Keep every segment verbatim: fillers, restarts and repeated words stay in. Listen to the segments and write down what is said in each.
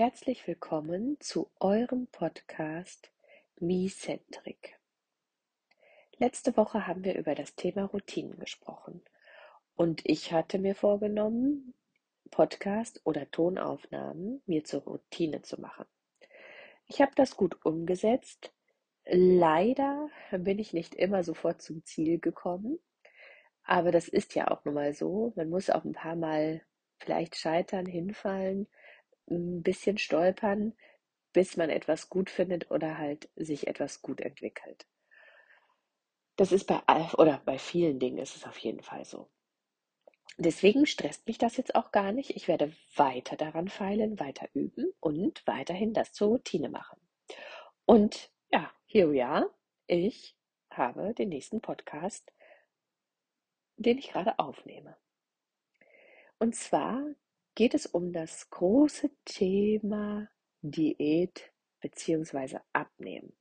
Herzlich willkommen zu eurem Podcast MeCentric. Letzte Woche haben wir über das Thema Routinen gesprochen und ich hatte mir vorgenommen, Podcast oder Tonaufnahmen mir zur Routine zu machen. Ich habe das gut umgesetzt. Leider bin ich nicht immer sofort zum Ziel gekommen, aber das ist ja auch nun mal so. Man muss auch ein paar Mal vielleicht scheitern, hinfallen, ein bisschen stolpern, bis man etwas gut findet oder halt sich etwas gut entwickelt. Das ist bei all oder bei vielen Dingen ist es auf jeden Fall so. Deswegen stresst mich das jetzt auch gar nicht. Ich werde weiter daran feilen, weiter üben und weiterhin das zur Routine machen. Und ja, here we are. Ich habe den nächsten Podcast, den ich gerade aufnehme. Und zwar geht es um das große Thema Diät bzw. Abnehmen.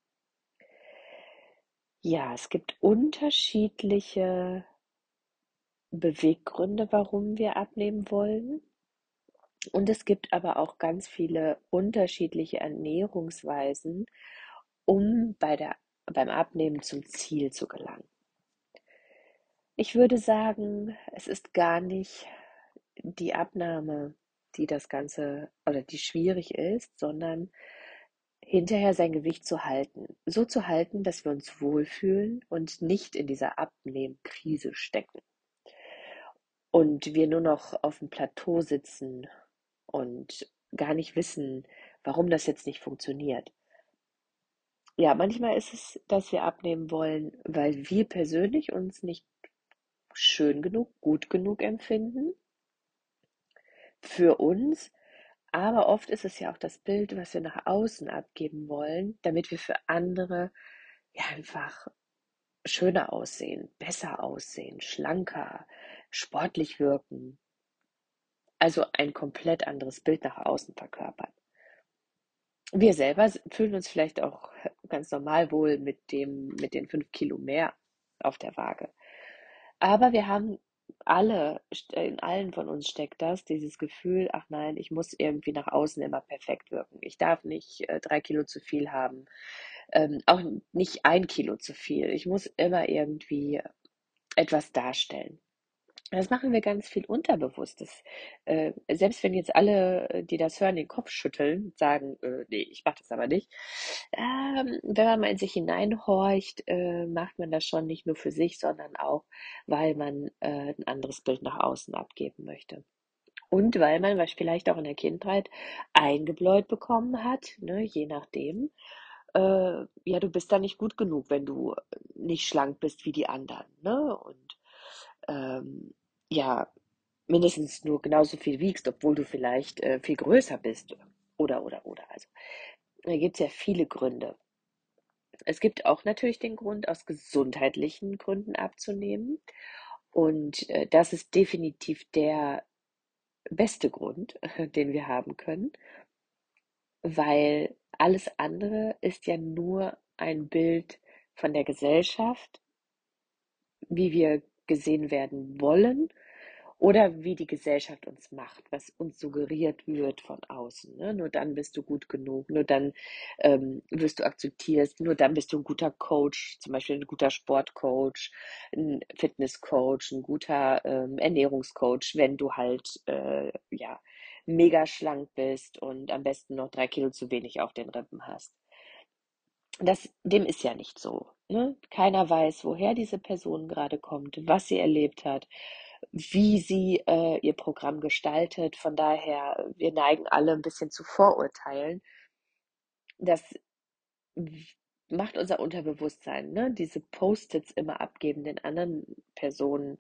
Ja, es gibt unterschiedliche Beweggründe, warum wir abnehmen wollen. Und es gibt aber auch ganz viele unterschiedliche Ernährungsweisen, um bei der, beim Abnehmen zum Ziel zu gelangen. Ich würde sagen, es ist gar nicht die Abnahme, die das Ganze oder die schwierig ist, sondern hinterher sein Gewicht zu halten. So zu halten, dass wir uns wohlfühlen und nicht in dieser Abnehmkrise stecken. Und wir nur noch auf dem Plateau sitzen und gar nicht wissen, warum das jetzt nicht funktioniert. Ja, manchmal ist es, dass wir abnehmen wollen, weil wir persönlich uns nicht schön genug, gut genug empfinden für uns. Aber oft ist es ja auch das Bild, was wir nach außen abgeben wollen, damit wir für andere ja einfach schöner aussehen, besser aussehen, schlanker, sportlich wirken. Also ein komplett anderes Bild nach außen verkörpern. Wir selber s- fühlen uns vielleicht auch ganz normal wohl mit dem, mit den fünf Kilo mehr auf der Waage. Aber wir haben alle, st- in allen von uns steckt das, dieses Gefühl, ach nein, ich muss irgendwie nach außen immer perfekt wirken. Ich darf nicht äh, drei Kilo zu viel haben, ähm, auch nicht ein Kilo zu viel. Ich muss immer irgendwie etwas darstellen. Das machen wir ganz viel unterbewusst. Das, äh, selbst wenn jetzt alle, äh, die das hören, den Kopf schütteln, sagen, äh, nee, ich mache das aber nicht. Ähm, wenn man mal in sich hineinhorcht, äh, macht man das schon nicht nur für sich, sondern auch, weil man äh, ein anderes Bild nach außen abgeben möchte. Und weil man was vielleicht auch in der Kindheit eingebläut bekommen hat, ne, je nachdem, äh, ja, du bist da nicht gut genug, wenn du nicht schlank bist wie die anderen, ne? Und ähm, ja, mindestens nur genauso viel wiegst, obwohl du vielleicht äh, viel größer bist. Oder, oder, oder. Also, da gibt es ja viele Gründe. Es gibt auch natürlich den Grund, aus gesundheitlichen Gründen abzunehmen. Und äh, das ist definitiv der beste Grund, den wir haben können, weil alles andere ist ja nur ein Bild von der Gesellschaft, wie wir gesehen werden wollen oder wie die Gesellschaft uns macht, was uns suggeriert wird von außen. Ne? Nur dann bist du gut genug, nur dann ähm, wirst du akzeptiert, nur dann bist du ein guter Coach, zum Beispiel ein guter Sportcoach, ein Fitnesscoach, ein guter ähm, Ernährungscoach, wenn du halt äh, ja mega schlank bist und am besten noch drei Kilo zu wenig auf den Rippen hast. Das, dem ist ja nicht so. Ne? Keiner weiß, woher diese Person gerade kommt, was sie erlebt hat, wie sie äh, ihr Programm gestaltet. Von daher, wir neigen alle ein bisschen zu Vorurteilen. Das w- macht unser Unterbewusstsein, ne? Diese Post-its immer abgeben den anderen Personen.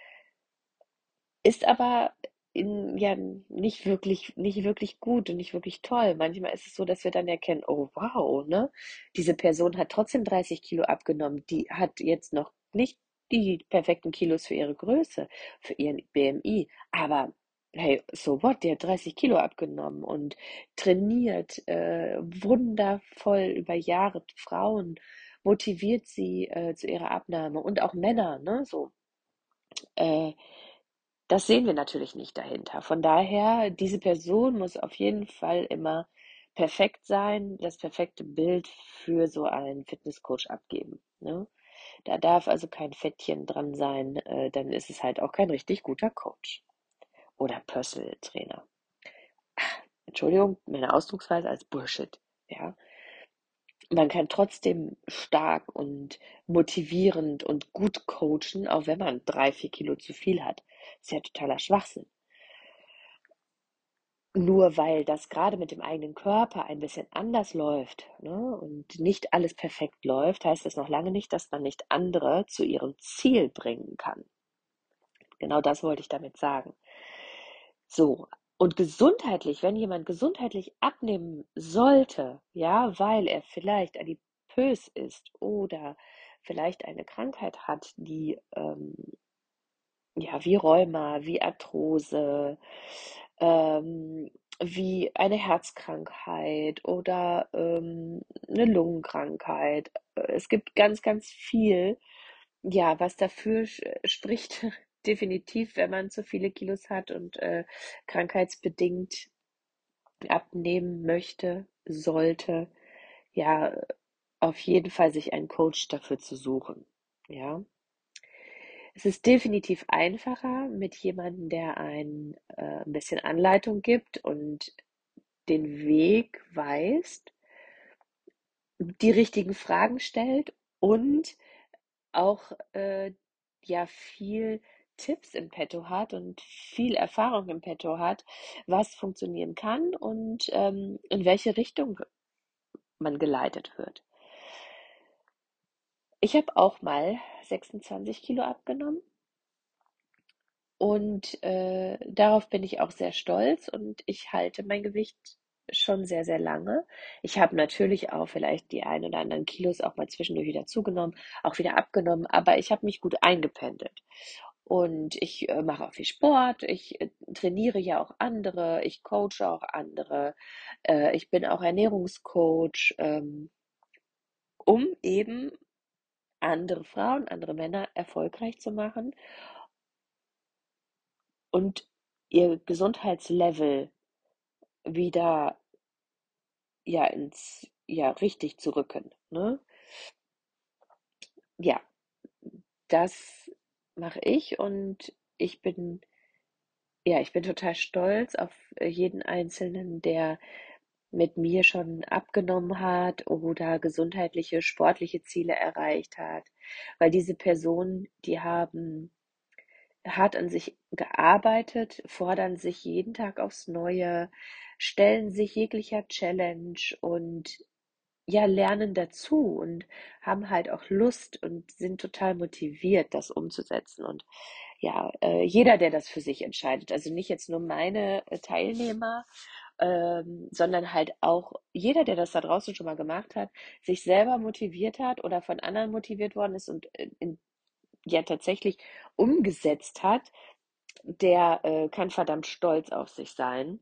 Ist aber in, ja, nicht wirklich, nicht wirklich gut und nicht wirklich toll. Manchmal ist es so, dass wir dann erkennen, oh wow, ne? Diese Person hat trotzdem dreißig Kilo abgenommen. Die hat jetzt noch nicht die perfekten Kilos für ihre Größe, für ihren B M I. Aber hey, so what? Die hat dreißig Kilo abgenommen und trainiert äh, wundervoll über Jahre Frauen, motiviert sie äh, zu ihrer Abnahme und auch Männer, ne? So. Äh, Das sehen wir natürlich nicht dahinter. Von daher, diese Person muss auf jeden Fall immer perfekt sein, das perfekte Bild für so einen Fitnesscoach abgeben, ne? Da darf also kein Fettchen dran sein, äh, dann ist es halt auch kein richtig guter Coach oder Personal Trainer. Entschuldigung, meine Ausdrucksweise als Bullshit, ja. Man kann trotzdem stark und motivierend und gut coachen, auch wenn man drei, vier Kilo zu viel hat. Das ist ja totaler Schwachsinn. Nur weil das gerade mit dem eigenen Körper ein bisschen anders läuft, ne, und nicht alles perfekt läuft, heißt das noch lange nicht, dass man nicht andere zu ihrem Ziel bringen kann. Genau das wollte ich damit sagen. So, und gesundheitlich, wenn jemand gesundheitlich abnehmen sollte, ja, weil er vielleicht adipös ist oder vielleicht eine Krankheit hat, die ähm, ja, wie Rheuma, wie Arthrose, ähm, wie eine Herzkrankheit oder ähm, eine Lungenkrankheit. Äh, Es gibt ganz, ganz viel, ja, was dafür sch- spricht, definitiv, wenn man zu viele Kilos hat und äh, krankheitsbedingt abnehmen möchte, sollte, ja, auf jeden Fall sich einen Coach dafür zu suchen. Ja. Es ist definitiv einfacher mit jemandem, der ein äh, 'n bisschen Anleitung gibt und den Weg weist, die richtigen Fragen stellt und auch, äh, ja, viel Tipps im Petto hat und viel Erfahrung im Petto hat, was funktionieren kann und, ähm, in welche Richtung man geleitet wird. Ich habe auch mal sechsundzwanzig Kilo abgenommen. Und äh, darauf bin ich auch sehr stolz und ich halte mein Gewicht schon sehr, sehr lange. Ich habe natürlich auch vielleicht die ein oder anderen Kilos auch mal zwischendurch wieder zugenommen, auch wieder abgenommen, aber ich habe mich gut eingependelt. Und ich äh, mache auch viel Sport, ich äh, trainiere ja auch andere, ich coache auch andere, äh, ich bin auch Ernährungscoach, ähm, um eben andere Frauen, andere Männer erfolgreich zu machen und ihr Gesundheitslevel wieder, ja, ins, ja, richtig zu rücken, ne? Ja, das mache ich und ich bin, ja, ich bin total stolz auf äh, jeden Einzelnen, der mit mir schon abgenommen hat oder gesundheitliche, sportliche Ziele erreicht hat, weil diese Personen, die haben hart an sich gearbeitet, fordern sich jeden Tag aufs Neue, stellen sich jeglicher Challenge und ja, lernen dazu und haben halt auch Lust und sind total motiviert, das umzusetzen. Und ja, äh, jeder, der das für sich entscheidet, also nicht jetzt nur meine äh, Teilnehmer, ähm, sondern halt auch jeder, der das da draußen schon mal gemacht hat, sich selber motiviert hat oder von anderen motiviert worden ist und äh, in, ja tatsächlich umgesetzt hat, der äh, kann verdammt stolz auf sich sein.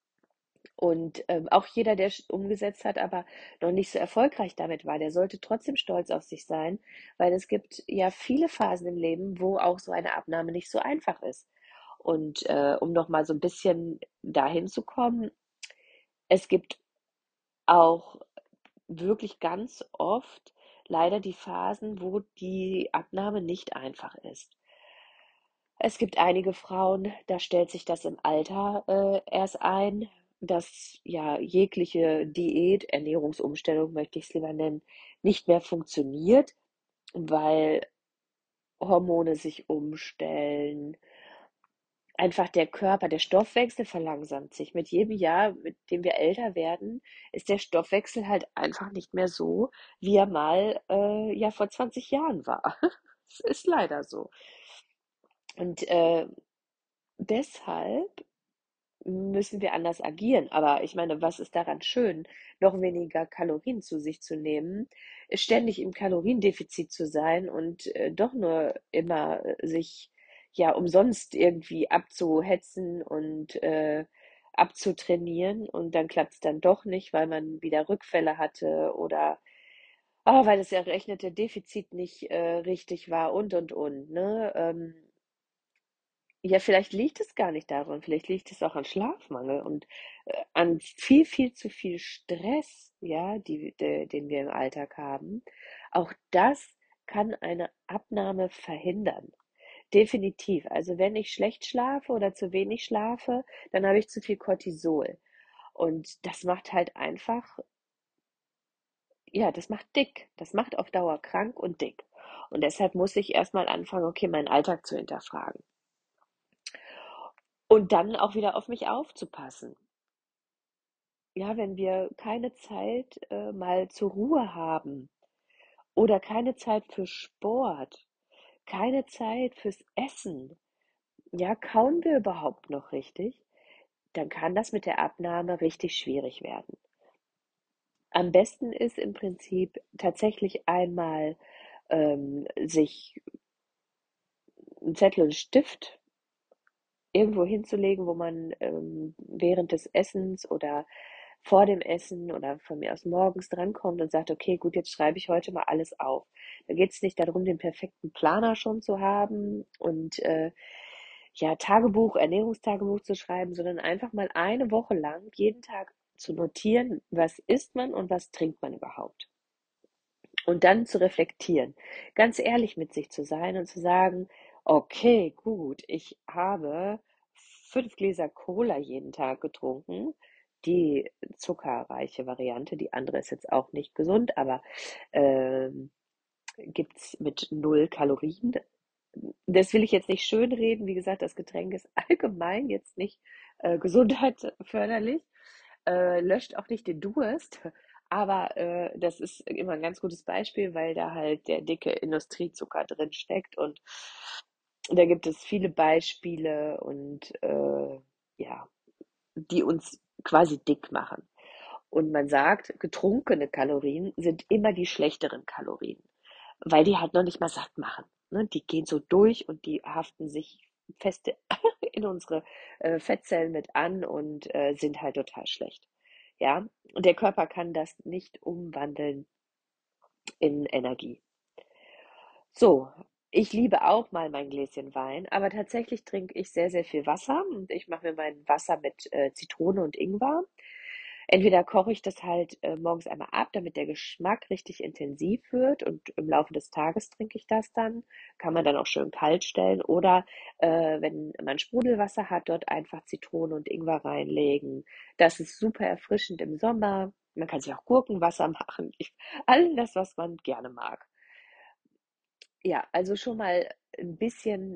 Und ähm, auch jeder, der es umgesetzt hat, aber noch nicht so erfolgreich damit war, der sollte trotzdem stolz auf sich sein, weil es gibt ja viele Phasen im Leben, wo auch so eine Abnahme nicht so einfach ist. Und äh, um noch mal so ein bisschen dahin zu kommen, es gibt auch wirklich ganz oft leider die Phasen, wo die Abnahme nicht einfach ist. Es gibt einige Frauen, da stellt sich das im Alter äh, erst ein, dass ja jegliche Diät, Ernährungsumstellung möchte ich es lieber nennen, nicht mehr funktioniert, weil Hormone sich umstellen. Einfach der Körper, der Stoffwechsel verlangsamt sich. Mit jedem Jahr, mit dem wir älter werden, ist der Stoffwechsel halt einfach nicht mehr so, wie er mal äh, ja vor zwanzig Jahren war. Es ist leider so. Und äh, deshalb müssen wir anders agieren. Aber ich meine, was ist daran schön, noch weniger Kalorien zu sich zu nehmen, ständig im Kaloriendefizit zu sein und äh, doch nur immer äh, sich ja umsonst irgendwie abzuhetzen und äh, abzutrainieren und dann klappt es dann doch nicht, weil man wieder Rückfälle hatte oder ah, weil das errechnete Defizit nicht äh, richtig war und und und, ne? Ähm, Ja, vielleicht liegt es gar nicht daran, vielleicht liegt es auch an Schlafmangel und, äh, an viel, viel zu viel Stress, ja, die de den wir im Alltag haben. Auch das kann eine Abnahme verhindern. Definitiv. Also, wenn ich schlecht schlafe oder zu wenig schlafe, dann habe ich zu viel Cortisol. Und das macht halt einfach, ja, das macht dick. Das macht auf Dauer krank und dick. Und deshalb muss ich erst mal anfangen, okay, meinen Alltag zu hinterfragen und dann auch wieder auf mich aufzupassen. Ja, wenn wir keine Zeit, äh, mal zur Ruhe haben oder keine Zeit für Sport, keine Zeit fürs Essen, ja, kauen wir überhaupt noch richtig, dann kann das mit der Abnahme richtig schwierig werden. Am besten ist im Prinzip tatsächlich einmal, ähm, sich 'n Zettel und 'n Stift irgendwo hinzulegen, wo man, ähm, während des Essens oder vor dem Essen oder von mir aus morgens drankommt und sagt: „Okay, gut, jetzt schreibe ich heute mal alles auf.“ Da geht es nicht darum, den perfekten Planer schon zu haben und, äh, ja, Tagebuch, Ernährungstagebuch zu schreiben, sondern einfach mal eine Woche lang jeden Tag zu notieren, was isst man und was trinkt man überhaupt. Und dann zu reflektieren, ganz ehrlich mit sich zu sein und zu sagen: „Okay, gut, ich habe fünf Gläser Cola jeden Tag getrunken.“ Die zuckerreiche Variante, die andere ist jetzt auch nicht gesund, aber, ähm, gibt's mit null Kalorien. Das will ich jetzt nicht schönreden. Wie gesagt, das Getränk ist allgemein jetzt nicht, äh, gesundheitsförderlich, äh, löscht auch nicht den Durst, aber, äh, das ist immer ein ganz gutes Beispiel, weil da halt der dicke Industriezucker drin steckt und da gibt es viele Beispiele und, äh, ja, die uns quasi dick machen. Und man sagt, getrunkene Kalorien sind immer die schlechteren Kalorien, weil die halt noch nicht mal satt machen. Ne? Die gehen so durch und die haften sich fest in unsere äh, Fettzellen mit an und äh, sind halt total schlecht. Ja, und der Körper kann das nicht umwandeln in Energie. So, ich liebe auch mal mein Gläschen Wein, aber tatsächlich trinke ich sehr, sehr viel Wasser und ich mache mir mein Wasser mit äh, Zitrone und Ingwer. Entweder koche ich das halt äh, morgens einmal ab, damit der Geschmack richtig intensiv wird und im Laufe des Tages trinke ich das dann. Kann man dann auch schön kalt stellen oder äh, wenn man Sprudelwasser hat, dort einfach Zitrone und Ingwer reinlegen. Das ist super erfrischend im Sommer. Man kann sich auch Gurkenwasser machen. Ich, all das, was man gerne mag. Ja, also schon mal ein bisschen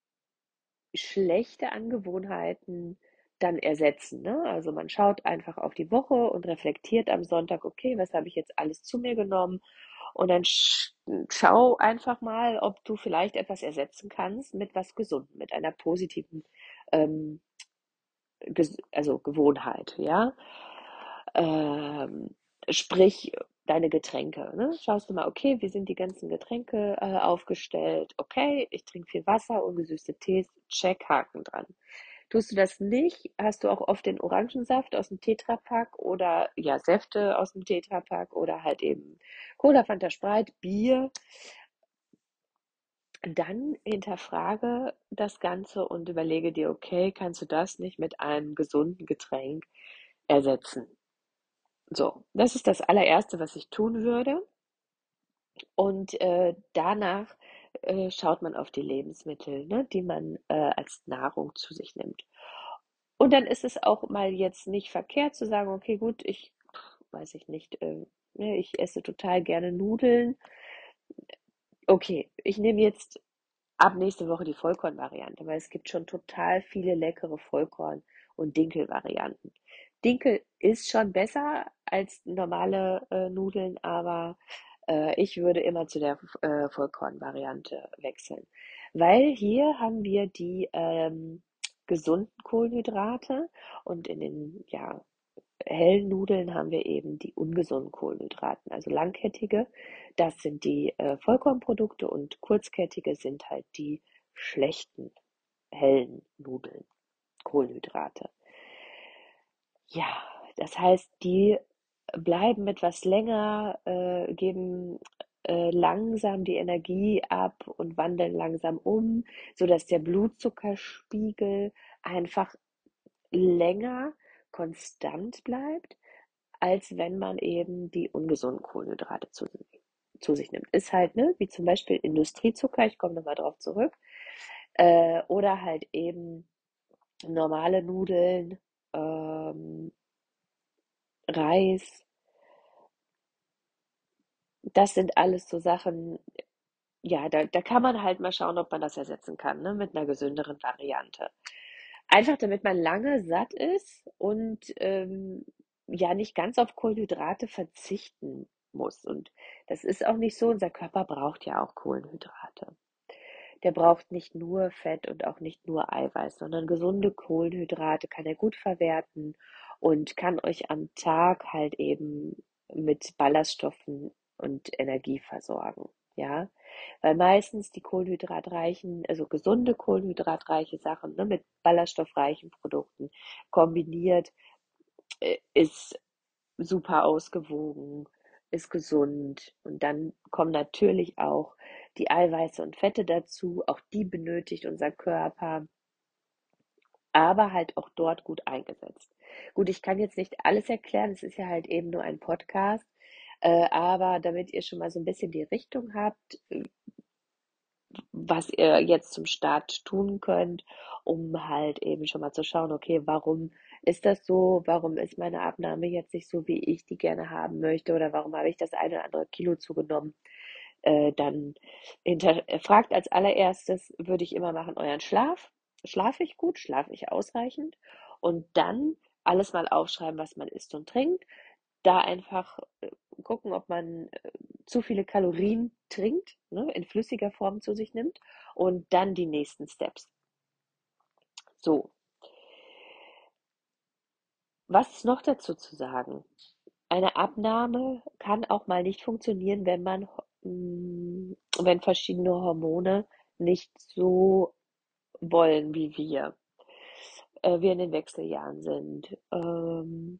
schlechte Angewohnheiten dann ersetzen, ne? Also, man schaut einfach auf die Woche und reflektiert am Sonntag: „Okay, was habe ich jetzt alles zu mir genommen?“ Und dann sch schau einfach mal, ob du vielleicht etwas ersetzen kannst mit was Gesundem, mit einer positiven, ähm, ges also, Gewohnheit, ja? Ähm, sprich, deine Getränke, ne? Schaust du mal, okay, wie sind die ganzen Getränke, äh, aufgestellt? Okay, ich trinke viel Wasser, ungesüßte Tees, check, Haken dran. Tust du das nicht, hast du auch oft den Orangensaft aus dem Tetrapack oder ja, Säfte aus dem Tetrapack oder halt eben Cola, Fanta, Sprite, Bier. Dann hinterfrage das Ganze und überlege dir, okay, kannst du das nicht mit einem gesunden Getränk ersetzen? So, das ist das allererste, was ich tun würde. Und äh, danach äh, schaut man auf die Lebensmittel, ne, die man äh, als Nahrung zu sich nimmt. Und dann ist es auch mal jetzt nicht verkehrt zu sagen, okay, gut, ich weiß ich nicht, äh, ne, ich esse total gerne Nudeln. Okay, ich nehme jetzt ab nächste Woche die Vollkornvariante, weil es gibt schon total viele leckere Vollkorn- und Dinkel-Varianten. Dinkel ist schon besser als normale äh, Nudeln, aber äh, ich würde immer zu der äh, Vollkornvariante wechseln, weil hier haben wir die ähm, gesunden Kohlenhydrate und in den ja, hellen Nudeln haben wir eben die ungesunden Kohlenhydraten, also langkettige. Das sind die äh, Vollkornprodukte und kurzkettige sind halt die schlechten, hellen Nudeln, Kohlenhydrate. Ja, das heißt, die bleiben etwas länger, äh, geben äh, langsam die Energie ab und wandeln langsam um, sodass der Blutzuckerspiegel einfach länger konstant bleibt, als wenn man eben die ungesunden Kohlenhydrate zu, zu sich nimmt. Ist halt, ne, wie zum Beispiel Industriezucker, ich komme nochmal drauf zurück, äh, oder halt eben normale Nudeln, ähm, Reis. Das sind alles so Sachen, ja, da, da kann man halt mal schauen, ob man das ersetzen kann, ne, mit einer gesünderen Variante. Einfach damit man lange satt ist und ähm, ja nicht ganz auf Kohlenhydrate verzichten muss. Und das ist auch nicht so, unser Körper braucht ja auch Kohlenhydrate. Der braucht nicht nur Fett und auch nicht nur Eiweiß, sondern gesunde Kohlenhydrate kann er gut verwerten und kann euch am Tag halt eben mit Ballaststoffen und Energie versorgen. Ja, weil meistens die kohlenhydratreichen, also gesunde kohlenhydratreiche Sachen, ne, mit ballaststoffreichen Produkten kombiniert, äh, ist super ausgewogen, ist gesund. Und dann kommen natürlich auch die Eiweiße und Fette dazu. Auch die benötigt unser Körper, aber halt auch dort gut eingesetzt. Gut, ich kann jetzt nicht alles erklären, es ist ja halt eben nur ein Podcast, äh, aber damit ihr schon mal so ein bisschen die Richtung habt, was ihr jetzt zum Start tun könnt, um halt eben schon mal zu schauen, okay, warum ist das so? Warum ist meine Abnahme jetzt nicht so, wie ich die gerne haben möchte? Oder warum habe ich das eine oder andere Kilo zugenommen? Äh, dann hinter, äh, fragt als allererstes, würde ich immer machen, euren Schlaf. Schlafe ich gut? Schlafe ich ausreichend? Und dann alles mal aufschreiben, was man isst und trinkt. Da einfach äh, gucken, ob man äh, zu viele Kalorien trinkt, ne, in flüssiger Form zu sich nimmt und dann die nächsten Steps. So, was ist noch dazu zu sagen? Eine Abnahme kann auch mal nicht funktionieren, wenn man, mm, wenn verschiedene Hormone nicht so wollen wie wir, äh, wir in den Wechseljahren sind. Ähm,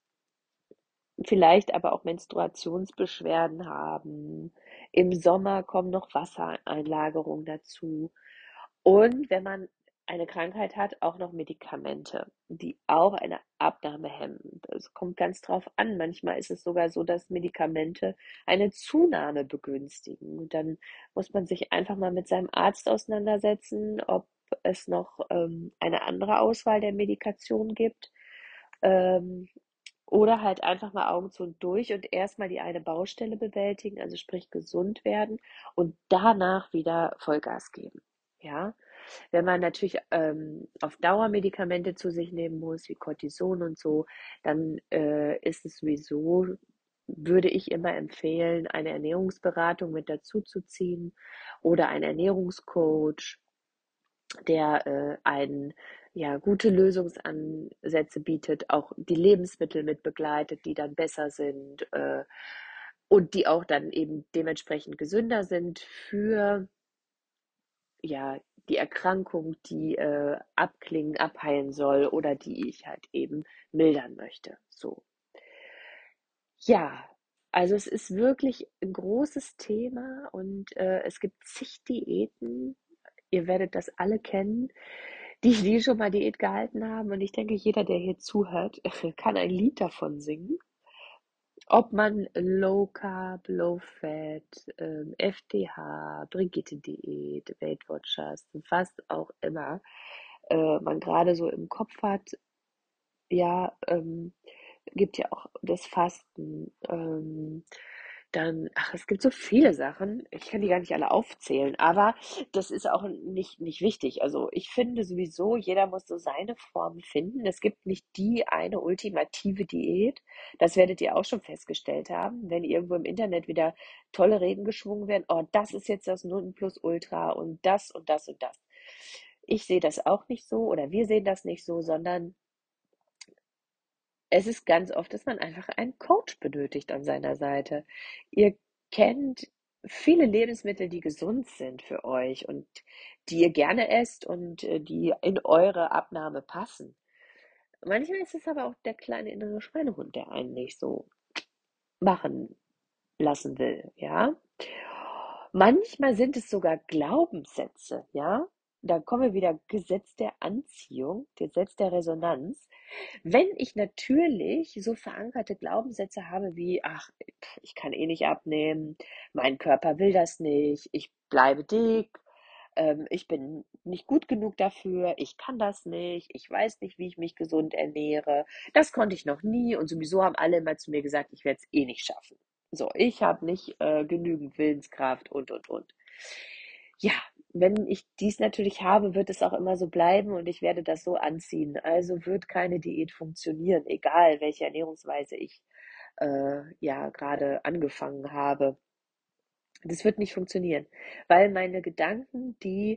vielleicht aber auch Menstruationsbeschwerden haben. Im Sommer kommen noch Wassereinlagerungen dazu. Und wenn man eine Krankheit hat, auch noch Medikamente, die auch eine Abnahme hemmen. Es kommt ganz drauf an. Manchmal ist es sogar so, dass Medikamente eine Zunahme begünstigen. Und dann muss man sich einfach mal mit seinem Arzt auseinandersetzen, ob es noch ähm, eine andere Auswahl der Medikation gibt. Ähm, oder halt einfach mal Augen zu und durch und erstmal die eine Baustelle bewältigen, also sprich gesund werden und danach wieder Vollgas geben. Ja, wenn man natürlich ähm, auf Dauer Medikamente zu sich nehmen muss, wie Cortison und so, dann äh, ist es sowieso, würde ich immer empfehlen, eine Ernährungsberatung mit dazu zu ziehen oder einen Ernährungscoach, der äh, einen ja, gute Lösungsansätze bietet, auch die Lebensmittel mit begleitet, die dann besser sind äh, und die auch dann eben dementsprechend gesünder sind für ja, die Erkrankung, die äh, abklingen, abheilen soll oder die ich halt eben mildern möchte. So. Ja, also es ist wirklich ein großes Thema und äh, es gibt zig Diäten. Ihr werdet das alle kennen, die, die schon mal Diät gehalten haben. Und ich denke, jeder, der hier zuhört, kann ein Lied davon singen. Ob man Low Carb, Low Fat, ähm, F D H, Brigitte-Diät, Weight Watchers, was auch immer äh, man gerade so im Kopf hat, ja, ähm, gibt ja auch das Fasten. Ähm, dann, ach, es gibt so viele Sachen. Ich kann die gar nicht alle aufzählen, aber das ist auch nicht, nicht wichtig. Also ich finde sowieso, jeder muss so seine Form finden. Es gibt nicht die eine ultimative Diät. Das werdet ihr auch schon festgestellt haben, wenn irgendwo im Internet wieder tolle Reden geschwungen werden. Oh, das ist jetzt das Nonplusultra und das und das und das. Ich sehe das auch nicht so oder wir sehen das nicht so, sondern es ist ganz oft, dass man einfach einen Coach benötigt an seiner Seite. Ihr kennt viele Lebensmittel, die gesund sind für euch und die ihr gerne esst und äh, die in eure Abnahme passen. Manchmal ist es aber auch der kleine innere Schweinehund, der einen nicht so machen lassen will, ja? Manchmal sind es sogar Glaubenssätze, ja? Da kommen wir wieder Gesetz der Anziehung, Gesetz der Resonanz. Wenn ich natürlich so verankerte Glaubenssätze habe wie, ach, ich kann eh nicht abnehmen, mein Körper will das nicht, ich bleibe dick, ähm, ich bin nicht gut genug dafür, ich kann das nicht, ich weiß nicht, wie ich mich gesund ernähre, das konnte ich noch nie und sowieso haben alle immer zu mir gesagt, ich werde es eh nicht schaffen. So, ich habe nicht äh, genügend Willenskraft und, und, und. Ja, wenn ich dies natürlich habe, wird es auch immer so bleiben und ich werde das so anziehen. Also wird keine Diät funktionieren, egal welche Ernährungsweise ich äh, ja gerade angefangen habe. Das wird nicht funktionieren, weil meine Gedanken, die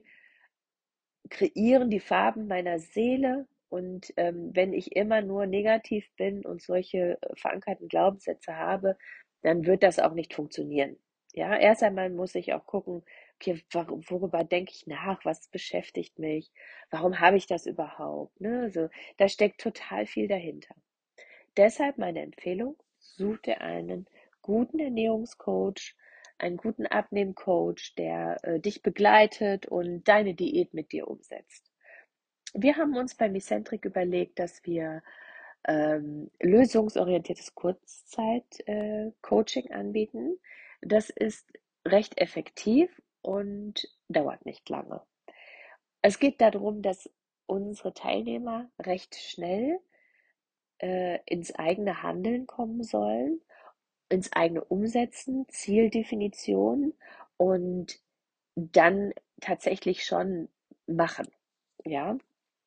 kreieren die Farben meiner Seele. Und ähm, wenn ich immer nur negativ bin und solche äh, verankerten Glaubenssätze habe, dann wird das auch nicht funktionieren. Ja, erst einmal muss ich auch gucken, okay, wor worüber denke ich nach? Was beschäftigt mich? Warum habe ich das überhaupt? Ne? Also, da steckt total viel dahinter. Deshalb meine Empfehlung, such dir einen guten Ernährungscoach, einen guten Abnehmcoach, der äh, dich begleitet und deine Diät mit dir umsetzt. Wir haben uns bei Micentric überlegt, dass wir ähm, lösungsorientiertes Kurzzeit-Coaching äh, anbieten. Das ist recht effektiv und dauert nicht lange. Es geht darum, dass unsere Teilnehmer recht schnell äh, ins eigene Handeln kommen sollen, ins eigene Umsetzen, Zieldefinition und dann tatsächlich schon machen. Ja,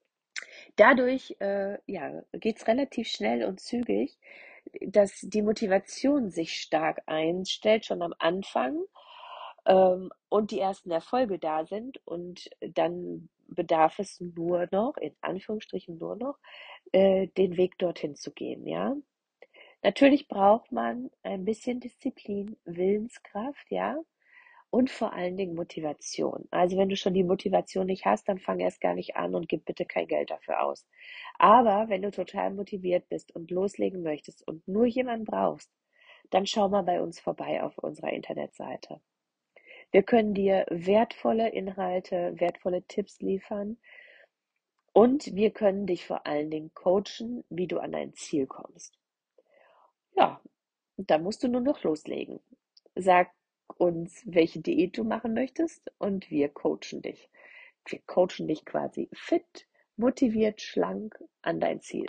dadurch äh, ja, geht es relativ schnell und zügig, dass die Motivation sich stark einstellt, schon am Anfang ähm, und die ersten Erfolge da sind und dann bedarf es nur noch, in Anführungsstrichen nur noch, äh, den Weg dorthin zu gehen, ja. Natürlich braucht man ein bisschen Disziplin, Willenskraft, ja, und vor allen Dingen Motivation. Also wenn du schon die Motivation nicht hast, dann fang erst gar nicht an und gib bitte kein Geld dafür aus. Aber wenn du total motiviert bist und loslegen möchtest und nur jemanden brauchst, dann schau mal bei uns vorbei auf unserer Internetseite. Wir können dir wertvolle Inhalte, wertvolle Tipps liefern und wir können dich vor allen Dingen coachen, wie du an dein Ziel kommst. Ja, da musst du nur noch loslegen. Sag uns, welche Diät du machen möchtest und wir coachen dich. Wir coachen dich quasi fit, motiviert, schlank an dein Ziel.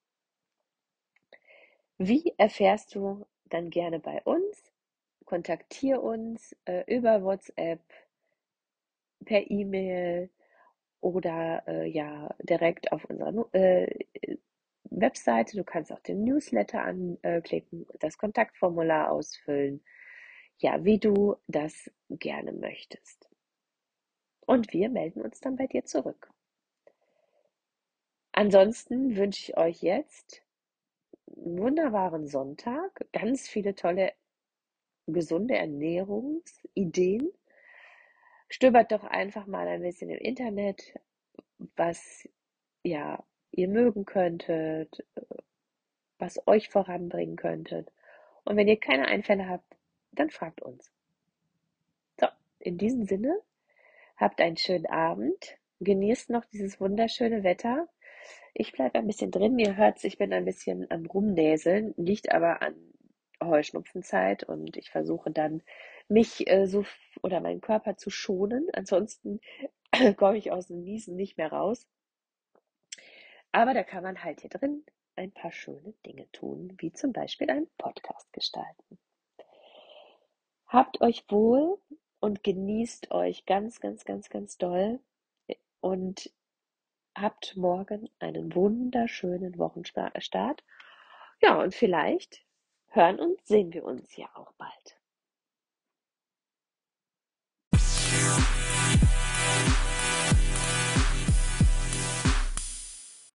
Wie erfährst du dann gerne bei uns? Kontaktiere uns äh, über WhatsApp, per E-Mail oder äh, ja direkt auf unserer äh, Webseite. Du kannst auch den Newsletter anklicken, das Kontaktformular ausfüllen. Ja, wie du das gerne möchtest. Und wir melden uns dann bei dir zurück. Ansonsten wünsche ich euch jetzt einen wunderbaren Sonntag, ganz viele tolle, gesunde Ernährungsideen. Stöbert doch einfach mal ein bisschen im Internet, was ja ihr mögen könntet, was euch voranbringen könntet. Und wenn ihr keine Einfälle habt, dann fragt uns. So, in diesem Sinne, habt einen schönen Abend, genießt noch dieses wunderschöne Wetter. Ich bleibe ein bisschen drin, ihr hört, ich bin ein bisschen am Rumnäseln, liegt aber an Heuschnupfenzeit und ich versuche dann, mich äh, so oder meinen Körper zu schonen. Ansonsten komme ich aus dem Niesen nicht mehr raus. Aber da kann man halt hier drin ein paar schöne Dinge tun, wie zum Beispiel einen Podcast gestalten. Habt euch wohl und genießt euch ganz, ganz, ganz, ganz doll und habt morgen einen wunderschönen Wochenstart. Ja, und vielleicht hören und sehen wir uns ja auch bald.